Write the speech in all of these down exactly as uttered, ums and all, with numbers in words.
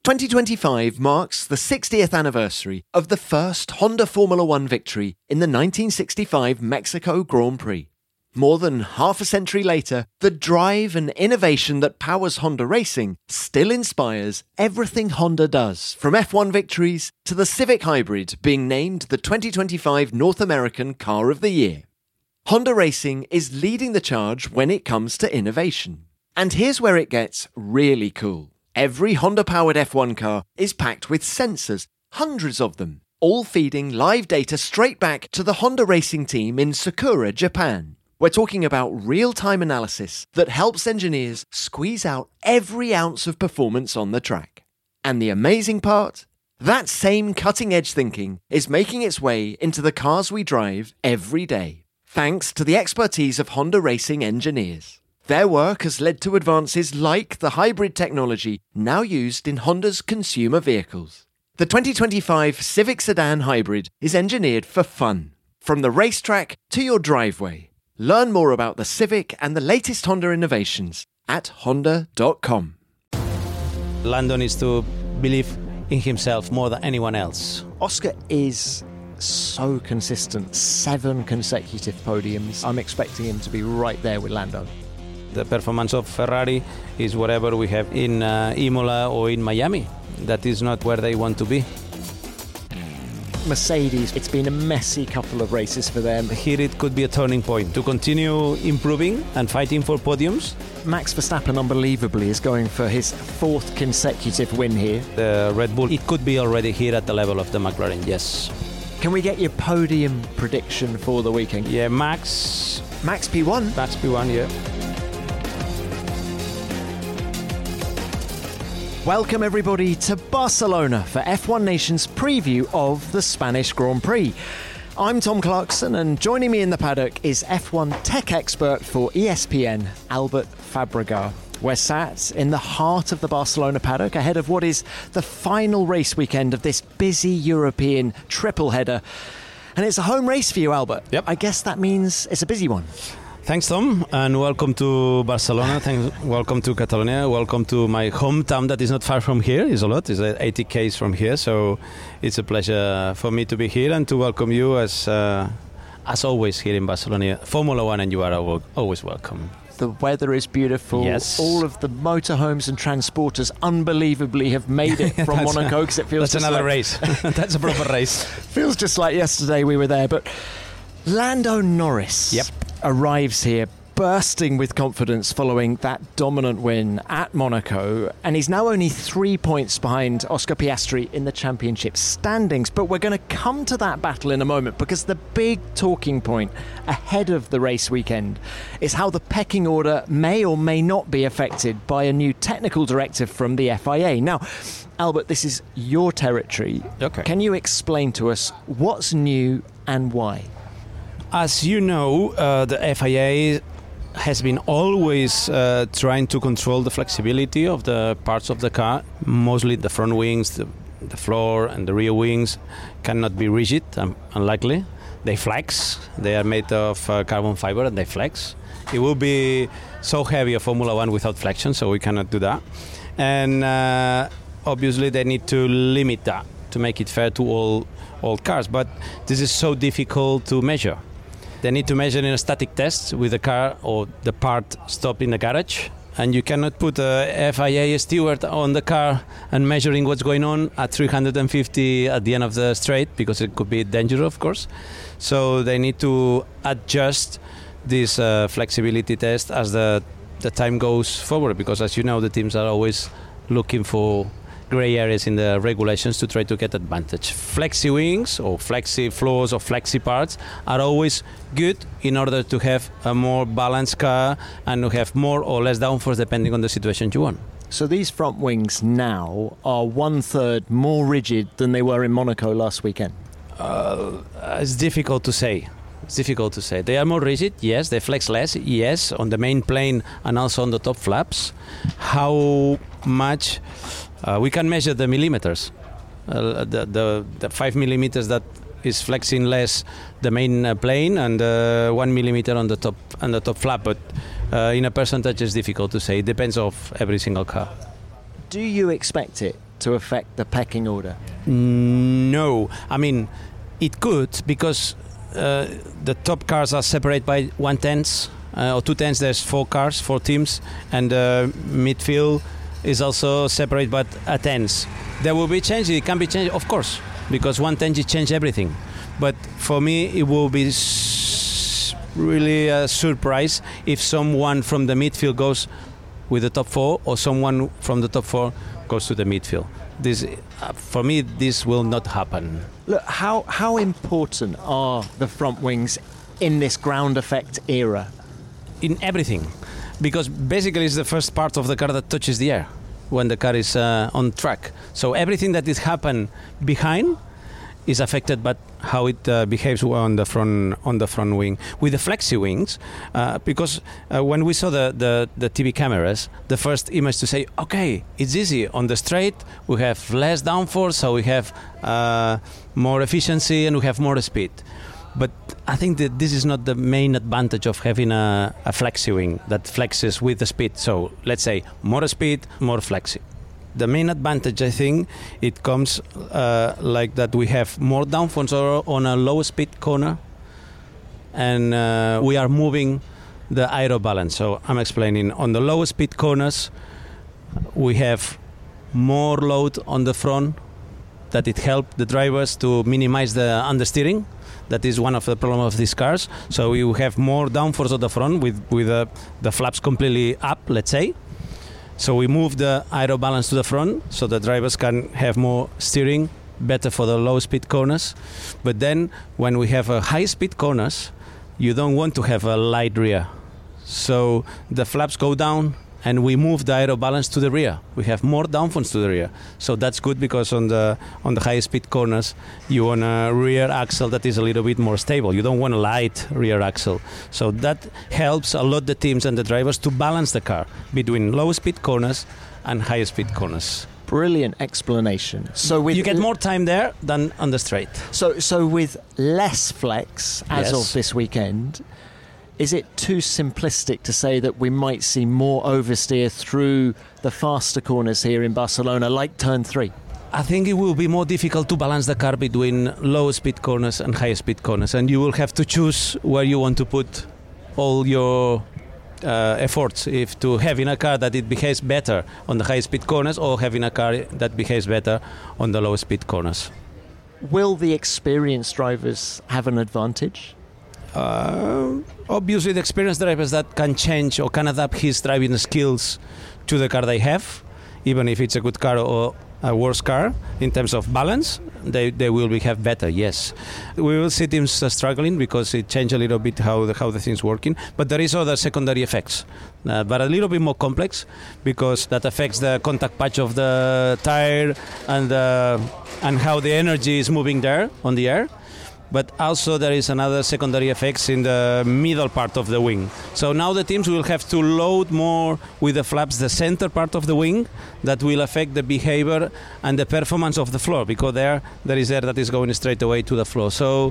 twenty twenty-five marks the sixtieth anniversary of the first Honda Formula One victory in the nineteen sixty-five Mexico Grand Prix. More than half a century later, the drive and innovation that powers Honda racing still inspires everything Honda does, from F one victories to the Civic Hybrid being named the twenty twenty-five North American Car of the Year. Honda Racing is leading the charge when it comes to innovation. And here's where it gets really cool. Every Honda-powered F one car is packed with sensors, hundreds of them, all feeding live data straight back to the Honda Racing team in Sakura, Japan. We're talking about real-time analysis that helps engineers squeeze out every ounce of performance on the track. And the amazing part? That same cutting-edge thinking is making its way into the cars we drive every day, thanks to the expertise of Honda Racing engineers. Their work has led to advances like the hybrid technology now used in Honda's consumer vehicles. The twenty twenty-five Civic Sedan Hybrid is engineered for fun, from the racetrack to your driveway. Learn more about the Civic and the latest Honda innovations at honda dot com. Lando needs to believe in himself more than anyone else. Oscar is so consistent. Seven consecutive podiums. I'm expecting him to be right there with Lando. The performance of Ferrari is whatever we have in uh, Imola or in Miami. That is not where they want to be. Mercedes, it's been a messy couple of races for them. Here it could be a turning point to continue improving and fighting for podiums. Max Verstappen, unbelievably, is going for his fourth consecutive win here. The Red Bull, it could be already here at the level of the McLaren, yes. Can we get your podium prediction for the weekend? Yeah, Max... Max P one? Max P one, yeah. Welcome everybody to Barcelona for F one Nation's preview of the Spanish Grand Prix. I'm Tom Clarkson, and joining me in the paddock is F one tech expert for E S P N, Albert Fabregat. We're sat in the heart of the Barcelona paddock ahead of what is the final race weekend of this busy European triple header. And it's a home race for you, Albert. Yep. I guess that means it's a busy one. Thanks, Tom, and welcome to Barcelona. Thanks, welcome to Catalonia. Welcome to my hometown that is not far from here. It's a lot. It's eighty k's from here, so it's a pleasure for me to be here and to welcome you as uh, as always here in Barcelona. Formula One, and you are always welcome. The weather is beautiful. Yes. All of the motorhomes and transporters unbelievably have made it from Monaco, because it feels that's just another like, race. That's a proper race. Feels just like yesterday we were there. But Lando Norris Yep. arrives here bursting with confidence following that dominant win at Monaco, and he's now only three points behind Oscar Piastri in the championship standings. But we're going to come to that battle in a moment, because the big talking point ahead of the race weekend is how the pecking order may or may not be affected by a new technical directive from the F I A. Now, Albert, this is your territory. Okay. Can you explain to us what's new and why? As you know, uh, the F I A has been always uh, trying to control the flexibility of the parts of the car. Mostly the front wings, the, the floor and the rear wings cannot be rigid, um, unlikely. They flex. They are made of uh, carbon fiber and they flex. It will be so heavy a Formula One without flexion, so we cannot do that. And uh, obviously they need to limit that to make it fair to all, all cars. But this is so difficult to measure. They need to measure in a static test with the car or the part stopped in the garage. And you cannot put a F I A steward on the car and measuring what's going on at three hundred fifty at the end of the straight, because it could be dangerous, of course. So they need to adjust this uh, flexibility test as the, the time goes forward, because as you know, the teams are always looking for grey areas in the regulations to try to get advantage. Flexi wings or flexi floors or flexi parts are always good in order to have a more balanced car and to have more or less downforce depending on the situation you want. So these front wings now are one third more rigid than they were in Monaco last weekend. Uh, it's difficult to say. It's difficult to say. They are more rigid, yes. They flex less, yes, on the main plane and also on the top flaps. How much? Uh, we can measure the millimeters. Uh, the, the the five millimeters that is flexing less the main uh, plane, and uh, one millimeter on the top on the top flap. But uh, in a percentage, it's difficult to say. It depends of every single car. Do you expect it to affect the pecking order? No, I mean, it could, because uh, the top cars are separated by one tenth uh, or two tenths. There's four cars, four teams, and uh, midfield is also separated by a tenth. There will be change. It can be changed, of course, because one tenth it change everything. But for me, it will be s- really a surprise if someone from the midfield goes with the top four, or someone from the top four goes to the midfield. This, uh, for me, this will not happen. Look, how how important are the front wings in this ground effect era? In everything, because basically it's the first part of the car that touches the air when the car is uh, on track. So everything that is happen behind is affected by how it uh, behaves on the front on the front wing. With the flexi wings, uh, because uh, when we saw the, the, the T V cameras, the first image to say, okay, it's easy on the straight, we have less downforce, so we have uh, more efficiency and we have more speed. But I think that this is not the main advantage of having a, a flexi wing that flexes with the speed. So let's say more speed, more flexi. The main advantage, I think, it comes uh, like that we have more downforce on a low speed corner, and uh, we are moving the aero balance. So I'm explaining, on the low speed corners, we have more load on the front, that it helps the drivers to minimize the understeering. That is one of the problems of these cars. So you have more downforce on the front with, with uh, the flaps completely up, let's say. So we move the aero balance to the front, so the drivers can have more steering, better for the low speed corners. But then when we have a high speed corners, you don't want to have a light rear. So the flaps go down and we move the aero balance to the rear. We have more downforce to the rear. So that's good, because on the on the high speed corners, you want a rear axle that is a little bit more stable. You don't want a light rear axle. So that helps a lot the teams and the drivers to balance the car between low speed corners and high speed corners. Brilliant explanation. So with you get more time there than on the straight. So so with less flex as Yes. of this weekend, is it too simplistic to say that we might see more oversteer through the faster corners here in Barcelona, like turn three? I think it will be more difficult to balance the car between low speed corners and high speed corners, and you will have to choose where you want to put all your uh, efforts, if to having a car that it behaves better on the high speed corners, or having a car that behaves better on the low speed corners. Will the experienced drivers have an advantage? Uh, obviously, the experienced drivers that can change or can adapt his driving skills to the car they have, even if it's a good car or a worse car in terms of balance, they, they will be have better. Yes, we will see teams uh, struggling because it changed a little bit how the, how the thing's working. But there is other secondary effects, uh, but a little bit more complex, because that affects the contact patch of the tire and uh, and how the energy is moving there on the air. But also there is another secondary effects in the middle part of the wing. So now the teams will have to load more with the flaps the center part of the wing, that will affect the behavior and the performance of the floor, because there there is air that is going straight away to the floor. So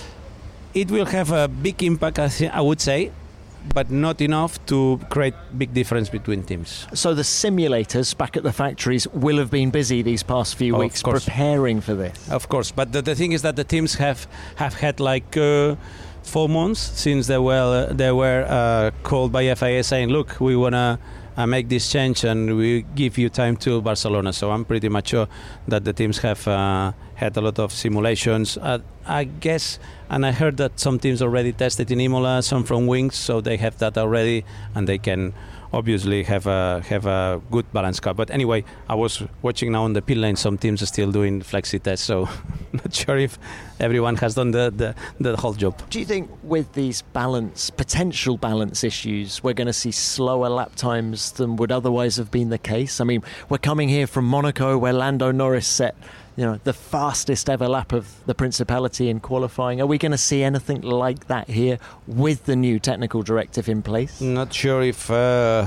it will have a big impact, I, th- I would say, but not enough to create big difference between teams. So the simulators back at the factories will have been busy these past few Oh, weeks of course. preparing for this. Of course, but the, the thing is that the teams have, have had like uh, four months since they were, uh, they were uh, called by F I A saying, look, we want to uh, make this change and we give you time to Barcelona. So I'm pretty much sure that the teams have uh, had a lot of simulations. Uh, I guess, and I heard that some teams already tested in Imola, some from Wings, so they have that already, and they can obviously have a have a good balance car. But anyway, I was watching now on the pit lane, some teams are still doing flexi tests, so not sure if everyone has done the, the, the whole job. Do you think with these balance, potential balance issues, we're going to see slower lap times than would otherwise have been the case? I mean, we're coming here from Monaco, where Lando Norris set, you know, the fastest ever lap of the Principality in qualifying. Are we going to see anything like that here with the new technical directive in place? Not sure if uh,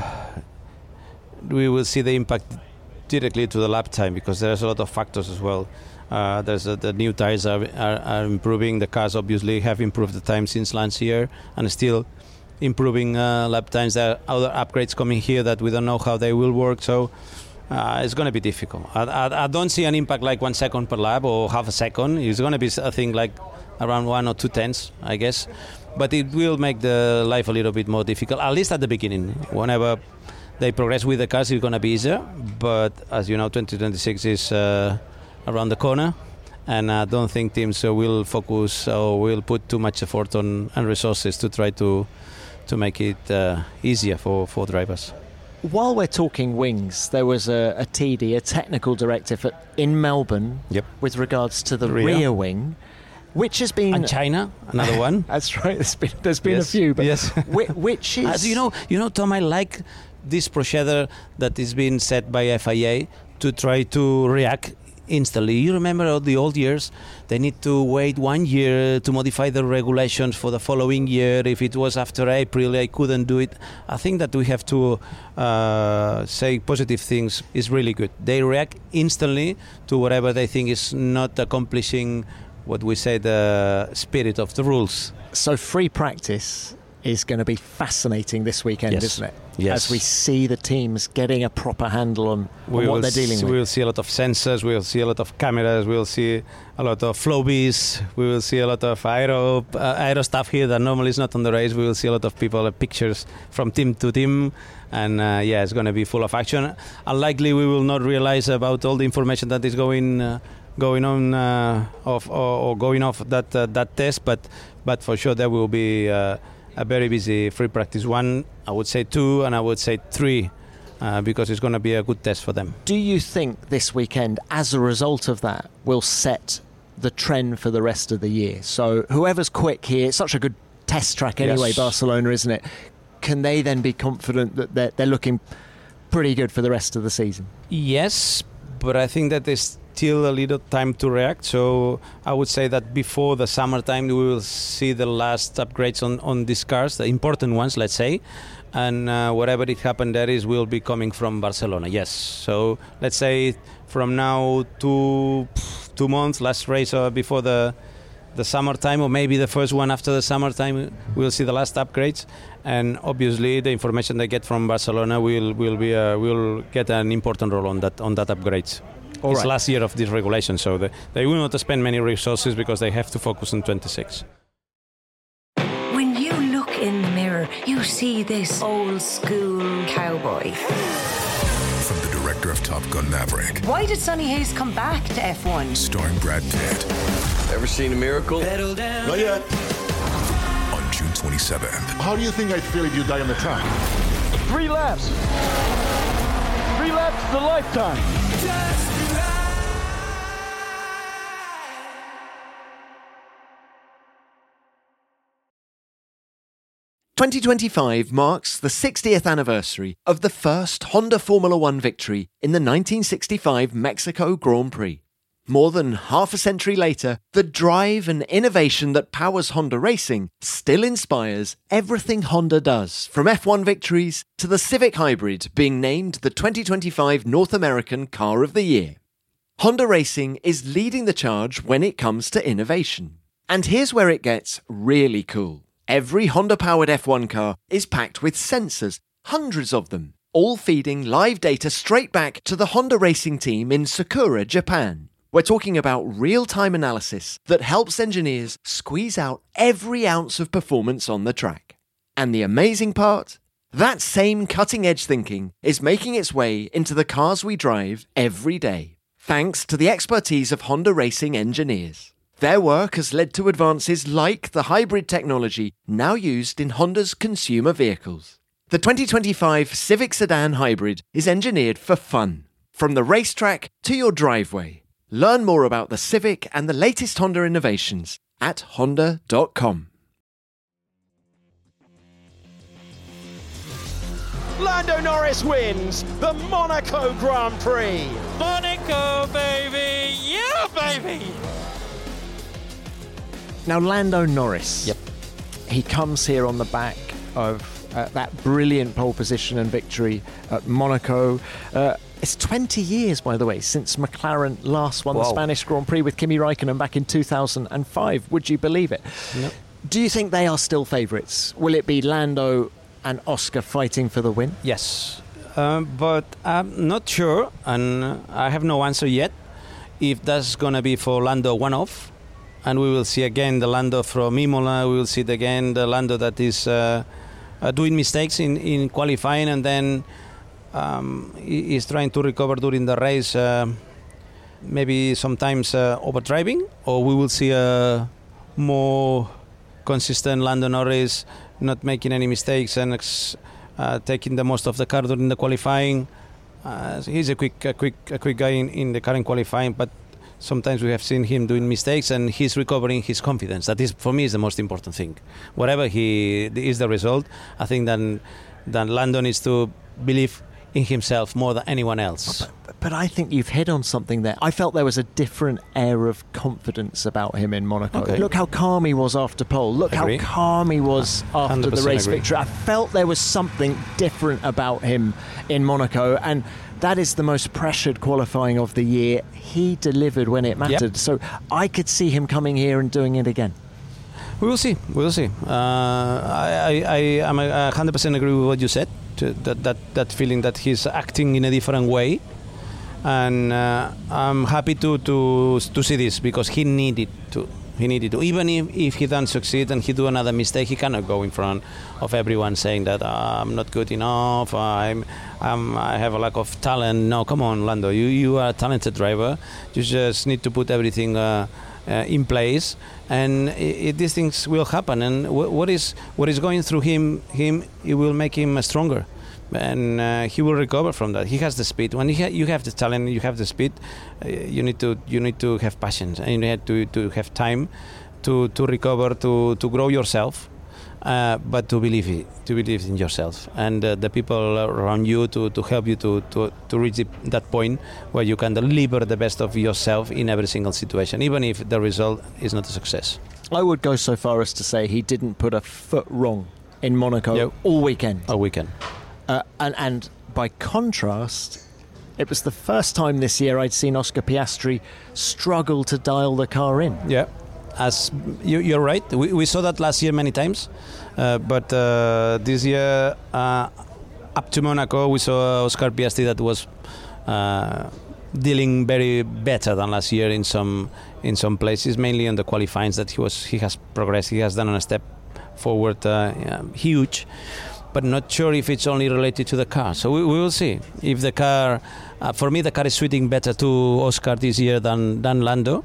we will see the impact directly to the lap time, because there's a lot of factors as well. Uh, there's a, the new tires are, are, are improving. The cars obviously have improved the time since last year, and still improving uh, lap times. There are other upgrades coming here that we don't know how they will work. So uh, it's going to be difficult. I, I, I don't see an impact like one second per lap or half a second. It's going to be, I think, like around one or two tenths, I guess. But it will make the life a little bit more difficult, at least at the beginning. Whenever they progress with the cars, it's going to be easier. But as you know, twenty twenty-six is uh, around the corner. And I don't think teams uh, will focus or will put too much effort on and resources to try to to make it uh, easier for, for drivers. While we're talking wings, there was a, a T D, a technical directive at, in Melbourne yep. with regards to the rear. rear wing, which has been... And China, another one. That's right, there's been, there's been yes. a few. But yes. which, which is... As you know, you know, Tom, I like this procedure that is being set by F I A to try to react instantly. You remember all the old years, they need to wait one year to modify the regulations for the following year. If it was after April, I couldn't do it. I think that we have to uh, say positive things is really good. They react instantly to whatever they think is not accomplishing what we say the spirit of the rules. So free practice is going to be fascinating this weekend, yes. isn't it? Yes. As we see the teams getting a proper handle on, on what they're dealing see, with. We'll see a lot of sensors, we'll see a lot of cameras, we'll see a lot of flow bees, we will see a lot of aero, uh, aero stuff here that normally is not on the race. We will see a lot of people, uh, pictures from team to team. And uh, yeah, it's going to be full of action. Unlikely we will not realize about all the information that is going uh, going on uh, off, or, or going off that uh, that test, but but for sure there will be uh, a very busy free practice one, I would say two, and I would say three, uh, because it's going to be a good test for them. Do you think this weekend, as a result of that, will set the trend for the rest of the year? So whoever's quick here, it's such a good test track anyway, yes. Barcelona, isn't it? Can they then be confident that they're, they're looking pretty good for the rest of the season? Yes, but I think that there's still a little time to react. So I would say that before the summertime we will see the last upgrades on, on these cars, the important ones, let's say. And uh, whatever it happened there is will be coming from Barcelona, yes. So let's say from now to two months, last race uh, before the the summertime, or maybe the first one after the summertime, we'll see the last upgrades. And obviously the information they get from Barcelona will will be uh, will get an important role on that on that upgrades. All it's right. Last year of this regulation, so the, they will not spend many resources because they have to focus on twenty-six. When you look in the mirror, you see this old school cowboy. From the director of Top Gun Maverick. Why did Sonny Hayes come back to F one? Starring Brad Pitt. Ever seen a miracle? Pedal down. Not yet. On June twenty-seventh. How do you think I'd feel if you die on the track? Three laps. Three laps is a lifetime. Just twenty twenty-five marks the sixtieth anniversary of the first Honda Formula One victory in the nineteen sixty-five Mexico Grand Prix. More than half a century later, the drive and innovation that powers Honda racing still inspires everything Honda does, from F one victories to the Civic Hybrid being named the twenty twenty-five North American Car of the Year. Honda Racing is leading the charge when it comes to innovation. And here's where it gets really cool. Every Honda-powered F one car is packed with sensors, hundreds of them, all feeding live data straight back to the Honda Racing team in Sakura, Japan. We're talking about real-time analysis that helps engineers squeeze out every ounce of performance on the track. And the amazing part? That same cutting-edge thinking is making its way into the cars we drive every day, thanks to the expertise of Honda Racing engineers. Their work has led to advances like the hybrid technology now used in Honda's consumer vehicles. The twenty twenty-five Civic Sedan Hybrid is engineered for fun, from the racetrack to your driveway. Learn more about the Civic and the latest Honda innovations at honda dot com. Lando Norris wins the Monaco Grand Prix. Monaco, baby! Yeah, baby! Now, Lando Norris. Yep. He comes here on the back of uh, that brilliant pole position and victory at Monaco. Uh, it's twenty years, by the way, since McLaren last won Whoa. the Spanish Grand Prix with Kimi Raikkonen back in two thousand five. Would you believe it? Yep. Do you think they are still favourites? Will it be Lando and Oscar fighting for the win? Yes. um, but I'm not sure, and I have no answer yet, if that's going to be for Lando one-off, and we will see again the Lando from Imola, we will see again the Lando that is uh, uh, doing mistakes in, in qualifying, and then um, he is trying to recover during the race, uh, maybe sometimes uh, overdriving, or we will see a more consistent Lando Norris not making any mistakes and uh, taking the most of the car during the qualifying. Uh, he's a quick, a quick, a quick guy in, in the current qualifying, but sometimes we have seen him doing mistakes, and he's recovering his confidence. That is, for me, is the most important thing. Whatever he is the result, I think that that Lando needs to believe in himself more than anyone else. But, but I think you've hit on something there. I felt there was a different air of confidence about him in Monaco. Okay. Look how calm he was after pole. Look Agree. how calm he was after the race agree. victory. I felt there was something different about him in Monaco, and that is the most pressured qualifying of the year. He delivered when it mattered. Yep. So I could see him coming here and doing it again. We will see. We will see. Uh, I, I, I am one hundred percent agree with what you said. To that, that, that feeling that he's acting in a different way, and uh, I'm happy to, to to see this, because he needed to. He needed to. Even if, if he doesn't succeed and he do another mistake, he cannot go in front of everyone saying that oh, I'm not good enough. I'm, I'm I have a lack of talent. No, come on, Lando. You you are a talented driver. You just need to put everything Uh, Uh, in place, and it, it, these things will happen. And w- what is what is going through him, him, it will make him uh, stronger, and uh, he will recover from that. He has the speed. When you, ha- you have the talent, you have the speed. Uh, you need to you need to have passion, and you need to to have time to to recover, to to grow yourself. Uh, but to believe it, to believe in yourself, and uh, the people around you to, to help you to, to, to reach the, that point where you can deliver the best of yourself in every single situation, even if the result is not a success. I would go so far as to say he didn't put a foot wrong in Monaco yep. all weekend. All weekend. Uh, and, and by contrast, it was the first time this year I'd seen Oscar Piastri struggle to dial the car in. Yeah. As you, you're right, we, we saw that last year many times, uh, but uh, this year uh, up to Monaco we saw Oscar Piastri that was uh, dealing very better than last year in some in some places, mainly on the qualifyings that he was he has progressed, he has done a step forward, uh, yeah, huge, but not sure if it's only related to the car. So we, we will see if the car. Uh, for me, the car is suiting better to Oscar this year than than Lando.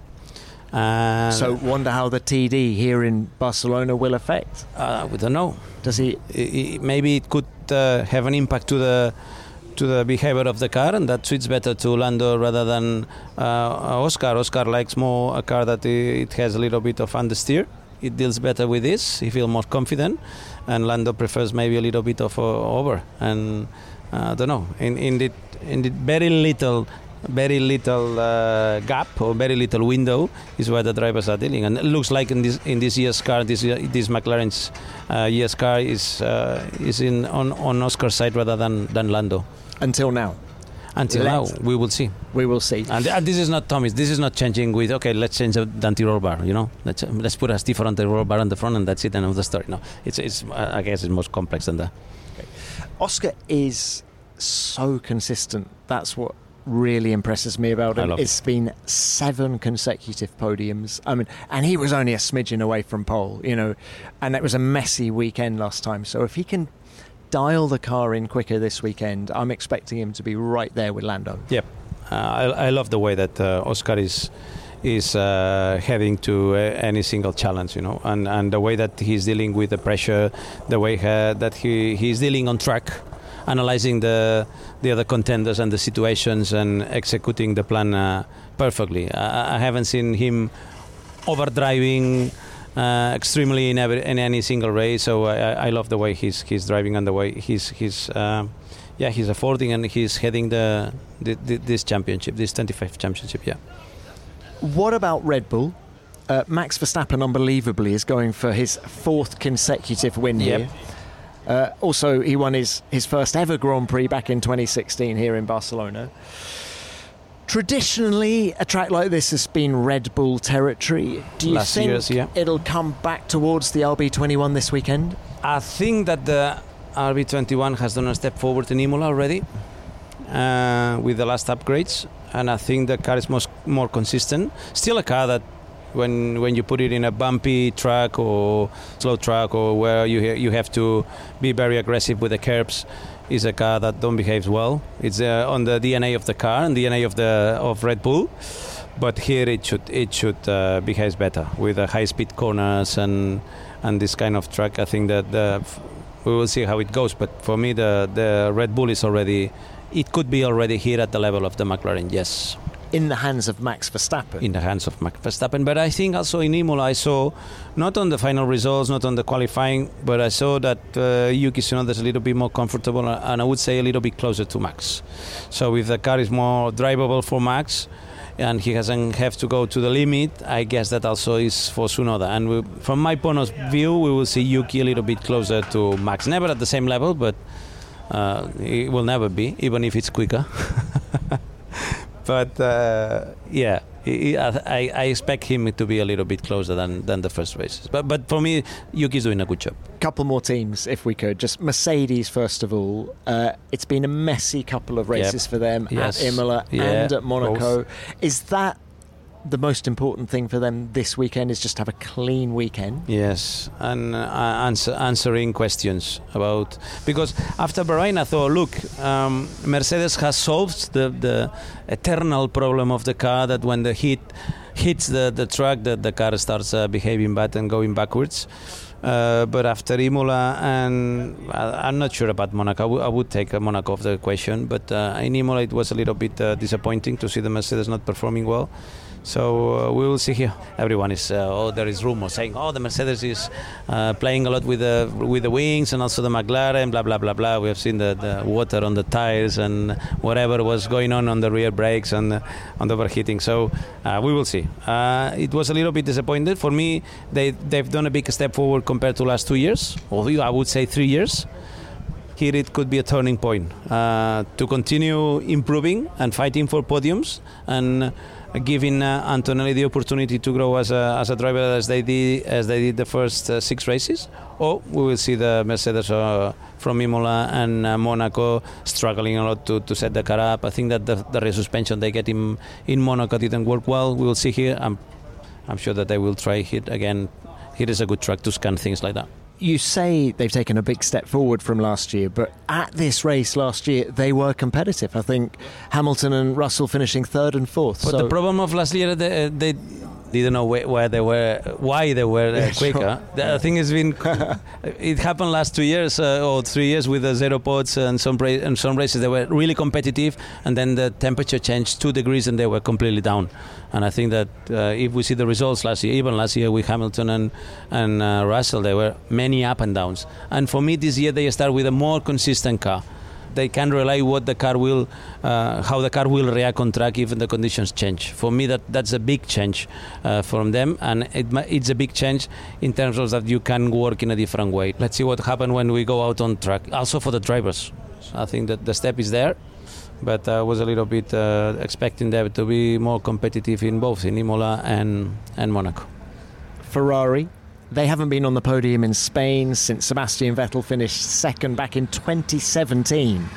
Uh, so wonder how the T D here in Barcelona will affect. Uh, we don't know. Does he? It, maybe it could uh, have an impact to the to the behavior of the car, and that suits better to Lando rather than uh, Oscar. Oscar likes more a car that it has a little bit of understeer. It deals better with this. He feels more confident, and Lando prefers maybe a little bit of uh, over. And uh, I don't know. In in the in the very little. Very little uh, gap or very little window is where the drivers are dealing, and it looks like in this in this year's car, this year, this McLaren's uh, year's car is uh, is in on, on Oscar's side rather than, than Lando. Until now. Until let's, now, we will see. We will see. And, and this is not Thomas. This is not changing with okay. Let's change the anti-roll bar. You know, let's let's put a stiffer anti-roll bar on the front, and that's it. End of the story. No, it's it's. I guess it's more complex than that. Okay. Oscar is so consistent. That's what really impresses me about him. It's been seven consecutive podiums. I mean, and he was only a smidgen away from pole, you know, and it was a messy weekend last time. So if he can dial the car in quicker this weekend, I'm expecting him to be right there with Lando. Yep. Uh, I, I love the way that uh, Oscar is is uh, heading to uh, any single challenge, you know, and, and the way that he's dealing with the pressure, the way uh, that he he's dealing on track, analyzing the the other contenders and the situations and executing the plan uh, perfectly. I, I haven't seen him overdriving uh, extremely in, every, in any single race. So I, I love the way he's he's driving and the way he's he's uh, yeah he's affording and he's heading the, the, the this championship, this twenty-fifth championship. Yeah. What about Red Bull? Uh, Max Verstappen, unbelievably, is going for his fourth consecutive win yep. here. Uh, also, he won his, his first ever Grand Prix back in twenty sixteen here in Barcelona. Traditionally, a track like this has been Red Bull territory. Do you Last think years, yeah. it'll come back towards the R B twenty-one this weekend? I think that the R B twenty-one has done a step forward in Imola already uh, with the last upgrades, and I think the car is most, more consistent. Still a car that when when you put it in a bumpy track or slow track or where you ha- you have to be very aggressive with the curbs, is a car that don't behave well. It's uh, on the D N A of the car and D N A of the of Red Bull. But here it should it should uh, behave better with the high speed corners and and this kind of track. I think that the, we will see how it goes. But for me, the the Red Bull is already, it could be already here at the level of the McLaren. Yes, in the hands of Max Verstappen. In the hands of Max Verstappen. But I think also in Imola, I saw not on the final results, not on the qualifying, but I saw that uh, Yuki Tsunoda is a little bit more comfortable, and I would say a little bit closer to Max. So if the car is more drivable for Max, and he doesn't have to go to the limit, I guess that also is for Tsunoda. And we, from my point of view, we will see Yuki a little bit closer to Max. Never at the same level, but uh, it will never be, even if it's quicker. But uh, yeah, I, I expect him to be a little bit closer than, than the first races. But but for me, Yuki's doing a good job. Couple more teams, if we could. Just Mercedes, first of all. Uh, it's been a messy couple of races yep. for them yes. at Imola yeah. and at Monaco. Both. Is that the most important thing for them this weekend, is just have a clean weekend? Yes, and uh, answer, answering questions about, because after Bahrain I thought, look, um, Mercedes has solved the, the eternal problem of the car, that when the heat hits the, the track, that the car starts uh, behaving bad and going backwards. Uh, but after Imola, and I, I'm not sure about Monaco. I, w- I would take uh, Monaco off the equation, but uh, in Imola it was a little bit uh, disappointing to see the Mercedes not performing well. So uh, we will see here. Everyone is, uh, oh, there is rumors saying, oh, the Mercedes is uh, playing a lot with the with the wings, and also the McLaren, blah, blah, blah, blah. We have seen the, the water on the tires and whatever was going on on the rear brakes and uh, on the overheating. So uh, we will see. Uh, it was a little bit disappointed. For me, they, they've done a big step forward compared to last two years, or I would say three years. Here it could be a turning point uh, to continue improving and fighting for podiums, and giving uh, Antonelli the opportunity to grow as a as a driver as they did as they did the first uh, six races, or we will see the Mercedes uh, from Imola and uh, Monaco struggling a lot to, to set the car up. I think that the, the rear suspension they get in in Monaco didn't work well. We will see here. I'm I'm sure that they will try it again. Here is a good track to scan things like that. You say they've taken a big step forward from last year, but at this race last year, they were competitive. I think Hamilton and Russell finishing third and fourth. But so the problem of last year, they, they didn't know where, where they were, why they were uh, yeah, quicker. Sure. The, I think it's been, it happened last two years uh, or three years with the zero pods and some ra- and some races they were really competitive, and then the temperature changed two degrees and they were completely down. And I think that uh, if we see the results last year, even last year with Hamilton and and uh, Russell, there were many up and downs. And for me, this year they start with a more consistent car. They can rely what the car will, uh, how the car will react on track if the conditions change. For me, that that's a big change uh, from them, and it, it's a big change in terms of that you can work in a different way. Let's see what happens when we go out on track. Also for the drivers, I think that the step is there, but I was a little bit uh, expecting them to be more competitive in both in Imola and and Monaco. Ferrari. They haven't been on the podium in Spain since Sebastian Vettel finished second back in twenty seventeen.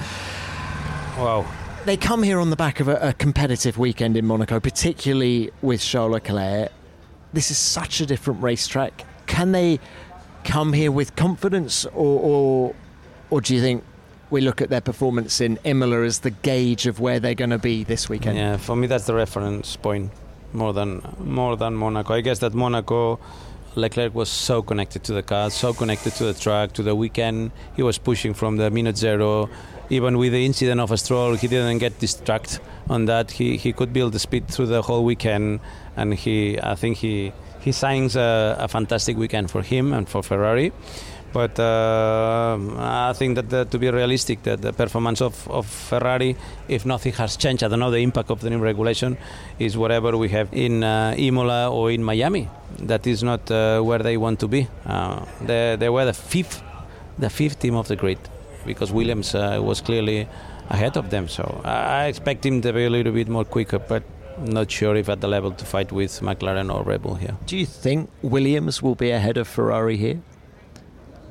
Wow. They come here on the back of a, a competitive weekend in Monaco, particularly with Charles Leclerc. This is such a different racetrack. Can they come here with confidence, or, or, or do you think we look at their performance in Imola as the gauge of where they're going to be this weekend? Yeah, for me that's the reference point more than more than Monaco. I guess that Monaco, Leclerc was so connected to the car, so connected to the track, to the weekend. He was pushing from the minute zero. Even with the incident of a Stroll, he didn't get distracted on that. He he could build the speed through the whole weekend, and he I think he he signs a, a fantastic weekend for him and for Ferrari. But uh, I think that the, to be realistic, that the performance of, of Ferrari, if nothing has changed, I don't know the impact of the new regulation, is whatever we have in uh, Imola or in Miami. That is not uh, where they want to be. Uh, they, they were the fifth, the fifth team of the grid, because Williams uh, was clearly ahead of them. So I expect him to be a little bit more quicker, but not sure if at the level to fight with McLaren or Red Bull here. Do you think Williams will be ahead of Ferrari here?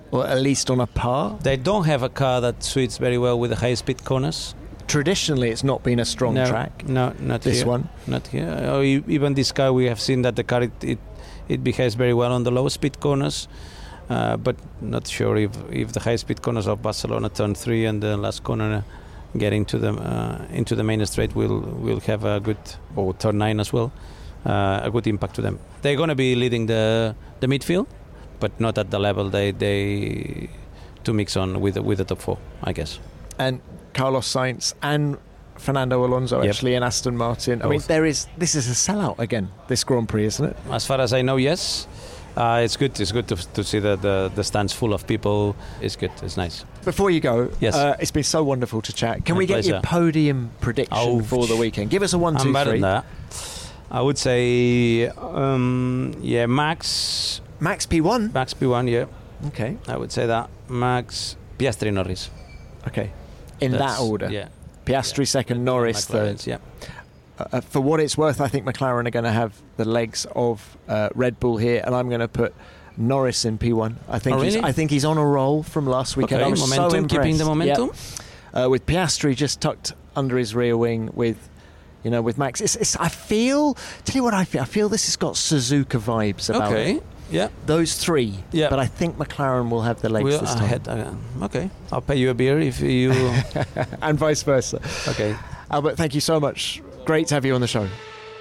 or at least on a par? They don't have a car that suits very well with the high-speed corners. Traditionally, it's not been a strong no, track. No, not this here. one. Not here. Or even this car, we have seen that the car it it, it behaves very well on the low-speed corners, uh, but not sure if, if the high-speed corners of Barcelona turn three and the last corner getting to the uh, into the main straight will will have a good, or turn nine as well, uh, a good impact to them. They're going to be leading the the midfield, but not at the level they they to mix on with with the top four, I guess. And Carlos Sainz and Fernando Alonso yep. actually in Aston Martin. Both. I mean, there is this is a sellout again, this Grand Prix, isn't it? As far as I know, yes. Uh, it's good. It's good to, to see that the, the stands full of people. It's good. It's nice. Before you go, yes. uh, it's been so wonderful to chat. Can My we get pleasure. your podium prediction oh, for the weekend? Give us a one, two, I'm better three. than that. I would say, um, yeah, Max. Max P one. Max P one. Yeah. Okay. I would say that Max, Piastri, Norris. Okay. In That's, that order. Yeah. Piastri yeah. second, Norris third. Yeah. Uh, for what it's worth, I think McLaren are going to have the legs of uh, Red Bull here, and I'm going to put Norris in P one. I think oh, really? he's, I think he's on a roll from last weekend. Okay, I was momentum, so impressed. keeping the momentum. Yep. Uh, with Piastri just tucked under his rear wing, with you know, with Max. It's, it's, I feel. Tell you what, I feel. I feel this has got Suzuka vibes about okay. it. Yeah. Those three. Yeah. But I think McLaren will have the legs we'll, this time. Had, uh, okay. I'll pay you a beer if you. And vice versa. Okay. Albert, thank you so much. Great to have you on the show.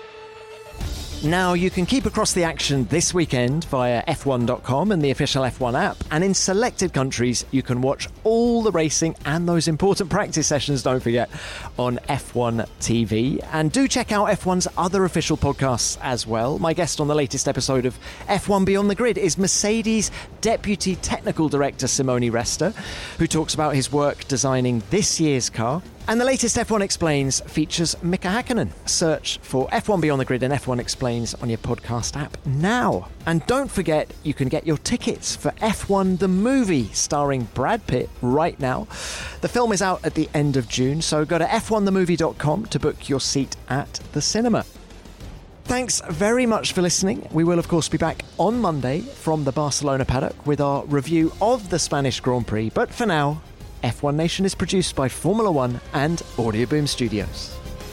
Now, you can keep across the action this weekend via F one dot com and the official F one app. And in selected countries, you can watch all the racing and those important practice sessions, don't forget, on F one T V. And do check out F one's other official podcasts as well. My guest on the latest episode of F one Beyond the Grid is Mercedes Deputy Technical Director Simone Resta, who talks about his work designing this year's car. And the latest F one Explains features Mika Hakkinen. Search for F one Beyond the Grid and F one Explains on your podcast app now. And don't forget, you can get your tickets for F one The Movie, starring Brad Pitt, right now. The film is out at the end of June, so go to F one the movie dot com to book your seat at the cinema. Thanks very much for listening. We will, of course, be back on Monday from the Barcelona paddock with our review of the Spanish Grand Prix. But for now, F one Nation is produced by Formula One and Audioboom Studios.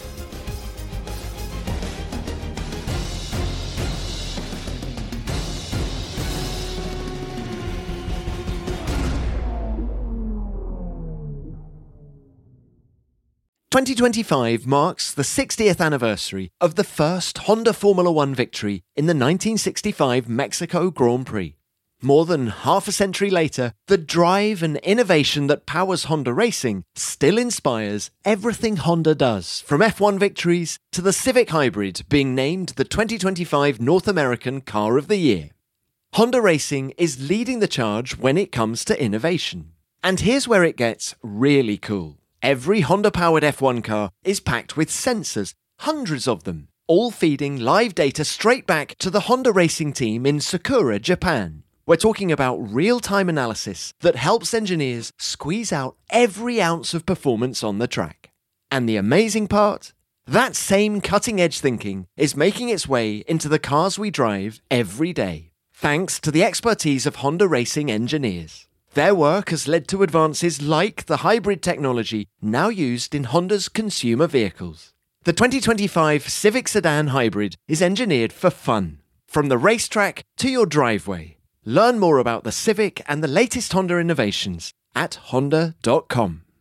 twenty twenty-five marks the sixtieth anniversary of the first Honda Formula One victory in the nineteen sixty-five Mexico Grand Prix. More than half a century later, the drive and innovation that powers Honda racing still inspires everything Honda does, from F one victories to the Civic Hybrid being named the twenty twenty-five North American Car of the Year. Honda Racing is leading the charge when it comes to innovation. And here's where it gets really cool. Every Honda-powered F one car is packed with sensors, hundreds of them, all feeding live data straight back to the Honda Racing team in Sakura, Japan. We're talking about real-time analysis that helps engineers squeeze out every ounce of performance on the track. And the amazing part? That same cutting-edge thinking is making its way into the cars we drive every day, thanks to the expertise of Honda Racing engineers. Their work has led to advances like the hybrid technology now used in Honda's consumer vehicles. The twenty twenty-five Civic Sedan Hybrid is engineered for fun, from the racetrack to your driveway. Learn more about the Civic and the latest Honda innovations at honda dot com.